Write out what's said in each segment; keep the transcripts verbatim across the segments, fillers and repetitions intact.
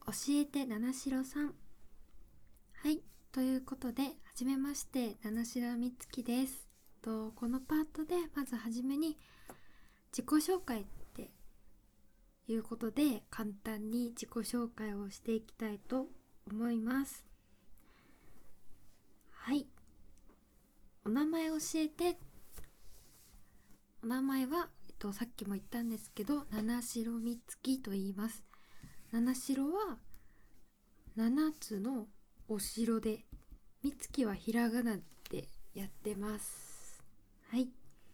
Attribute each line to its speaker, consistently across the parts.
Speaker 1: 教えて七代さん。はい、ということではじめまして、七代美月です。とこのパートでまずはじめに自己紹介っていうことで簡単に自己紹介をしていきたいと思います。はい、お名前教えて。お名前は、えっと、さっきも言ったんですけど、七代美月と言います。七代はななつのお城で、美月はひらがなでやってます。はい。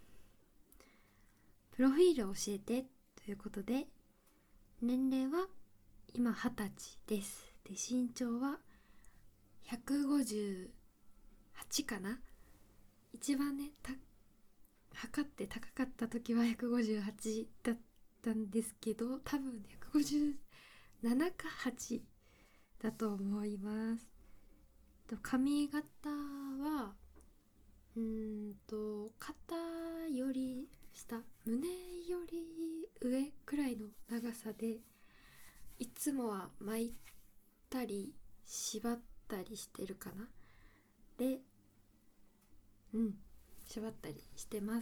Speaker 1: プロフィールを教えてということで、年齢は今はたちです。で、身長はひゃくごじゅうはちかな。一番ね、た測って高かった時はひゃくごじゅうはちだったんですけど、多分ひゃくごじゅうななかはちだと思います。と髪型はうーんと肩より下、胸より上くらいの長さで、いつもは巻いたり縛ったりしてるかな。で、うん縛ったりしてます。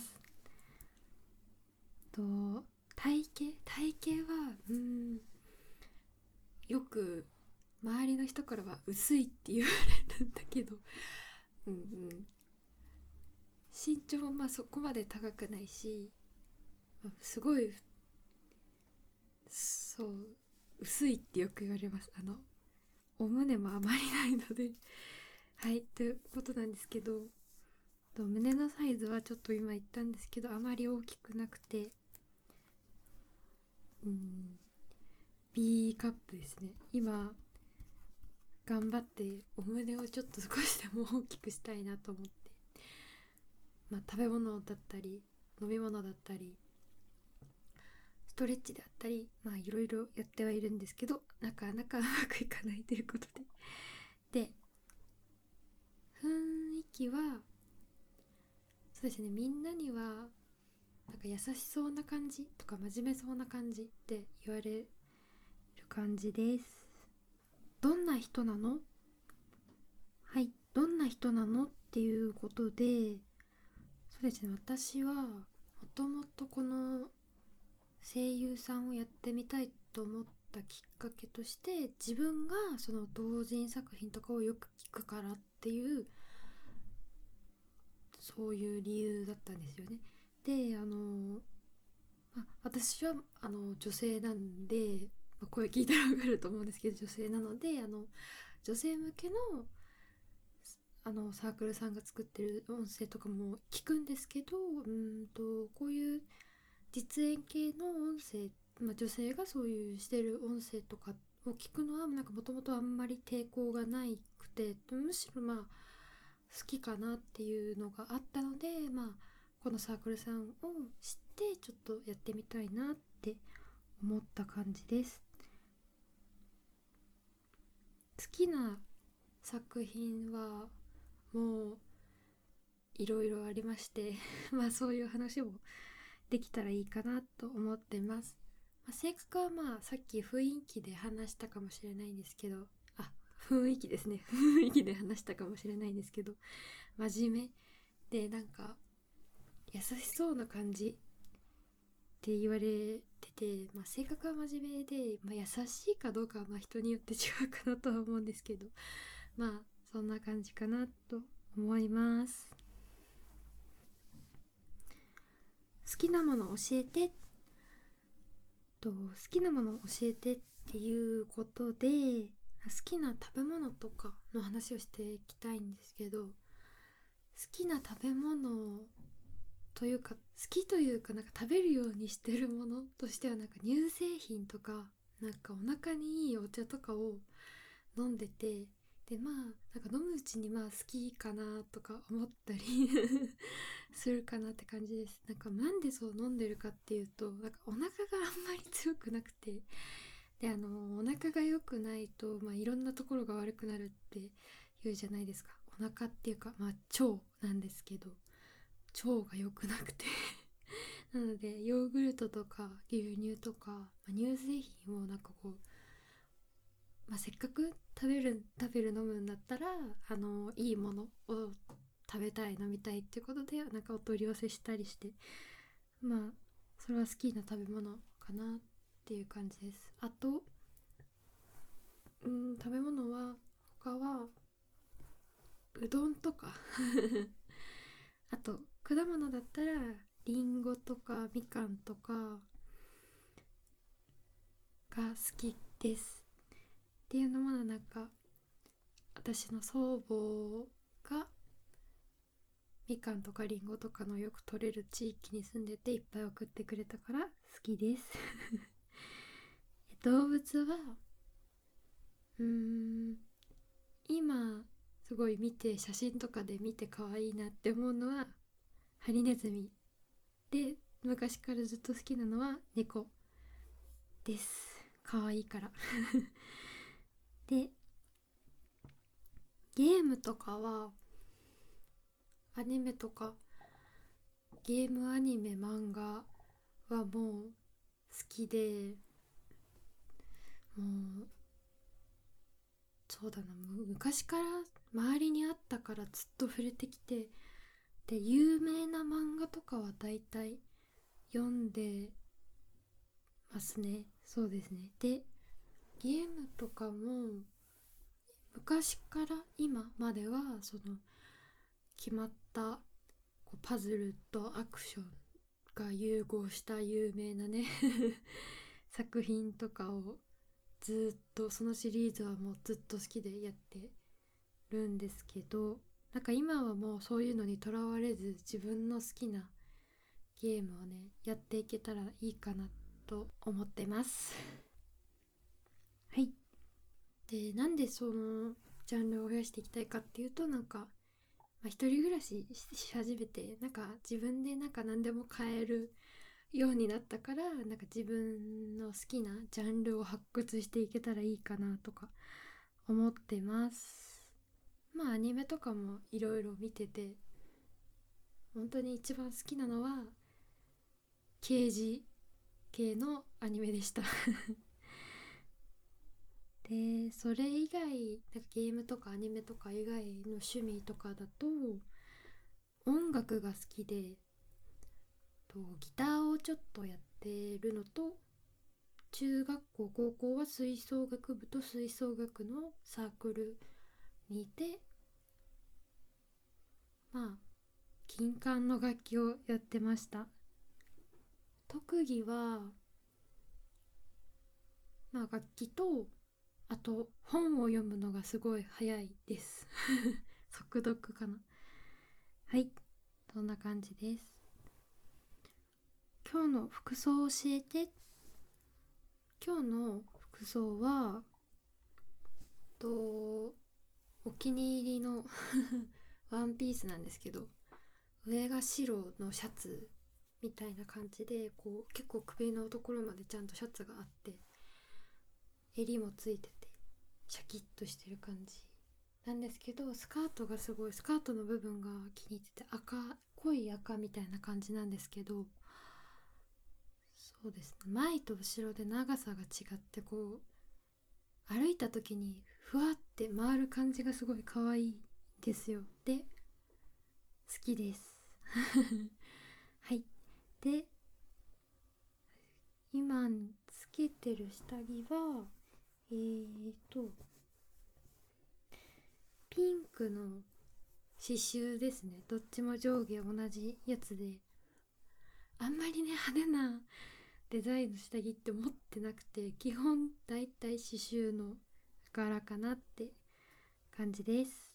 Speaker 1: と体型体型はうーんよく周りの人からは薄いって言われるんだけど、うんうん身長もまあそこまで高くないし、すごい、そう、薄いってよく言われます。あのお胸もあまりないのではいということなんですけど、胸のサイズはちょっと今言ったんですけど、あまり大きくなくて、うん B カップですね。今頑張ってお胸をちょっと少しでも大きくしたいなと思って、まあ、食べ物だったり飲み物だったりストレッチであったり、まあいろいろやってはいるんですけど、なかなかうまくいかないということで、で雰囲気はそうですね、みんなにはなんか優しそうな感じとか真面目そうな感じって言われる感じです。どんな人なの？はい、どんな人なのっていうことで、そうですね、私はもともとこの声優さんをやってみたいと思ったきっかけとして、自分がその同人作品とかをよく聞くからっていう、そういう理由だったんですよね。で、あの、まあ、私はあの女性なんで、まあ、声聞いたら分かると思うんですけど、女性なので、あの女性向けのあのサークルさんが作ってる音声とかも聞くんですけど、うんとこういう実演系の音声、まあ、女性がそういうしてる音声とかを聞くのはなんかもともとあんまり抵抗がないくて、むしろまあ好きかなっていうのがあったので、まあこのサークルさんを知ってちょっとやってみたいなって思った感じです。好きな作品はもういろいろありましてまあそういう話もできたらいいかなと思ってます。まあ、性格はまあさっき雰囲気で話したかもしれないんですけど、あ、雰囲気ですね雰囲気で話したかもしれないんですけど、真面目でなんか優しそうな感じって言われてて、まあ、性格は真面目で、まあ、優しいかどうかはまあ人によって違うかなとは思うんですけど、まあそんな感じかなと思います。好きなもの教えてと好きなもの教えてっていうことで、好きな食べ物とかの話をしていきたいんですけど、好きな食べ物というか好きというかなんか食べるようにしてるものとしては、なんか乳製品とかなんかお腹にいいお茶とかを飲んでて、でまあなんか飲むうちにまあ好きかなとか思ったりするかなって感じです。なんかなんでそう飲んでるかっていうと、なんかお腹があんまり強くなくて、であのお腹が良くないと、まあ、いろんなところが悪くなるって言うじゃないですか。お腹っていうか、まあ、腸なんですけど、腸が良くなくてなのでヨーグルトとか牛乳とか、まあ、乳製品をなんかこうまあ、せっかく食べる食べる飲むんだったらあのいいものを食べたい飲みたいっていうことでなんかお取り寄せしたりして、まあそれは好きな食べ物かなっていう感じです。あとうん食べ物は他はうどんとかあと果物だったらりんごとかみかんとかが好きです。っていうのもなんか私の祖母がみかんとかりんごとかのよく取れる地域に住んでていっぱい送ってくれたから好きです動物はうーん今すごい見て写真とかで見て可愛いなって思うのはハリネズミで、昔からずっと好きなのは猫です。可愛いからでゲームとかはアニメとかゲームアニメ漫画はもう好きで、もうそうだな、もう昔から周りにあったからずっと触れてきて、で有名な漫画とかはだいたい読んでますね。そうですね。でゲームとかも昔から今まではその決まったこうパズルとアクションが融合した有名なね作品とかをずっとそのシリーズはもうずっと好きでやってるんですけど、なんか今はもうそういうのにとらわれず自分の好きなゲームをねやっていけたらいいかなと思ってますはい。でなんでそのジャンルを増やしていきたいかっていうと、なんか、まあ、一人暮らしし始めてなんか自分でなんか何でも買えるようになったから、なんか自分の好きなジャンルを発掘していけたらいいかなとか思ってます。まあアニメとかもいろいろ見てて、本当に一番好きなのは刑事系のアニメでしたでそれ以外なんかゲームとかアニメとか以外の趣味とかだと音楽が好きで、とギターをちょっとやってるのと、中学校高校は吹奏楽部と吹奏楽のサークルにいて、まあ金管の楽器をやってました。特技はまあ楽器と、あと本を読むのがすごい早いです速読かな。はい、そんな感じです。今日の服装を教えて。今日の服装はとお気に入りのワンピースなんですけど、上が白のシャツみたいな感じで、こう結構首のところまでちゃんとシャツがあって、襟もついててシャキッとしてる感じなんですけど、スカートがすごい、スカートの部分が気に入ってて、赤、濃い赤みたいな感じなんですけど、そうですね、前と後ろで長さが違って、こう歩いた時にふわって回る感じがすごい可愛いですよ。で好きですはいで今つけてる下着はえーとピンクの刺繍ですね。どっちも上下同じやつで、あんまりね派手なデザインの下着って持ってなくて、基本だいたい刺繍の柄かなって感じです。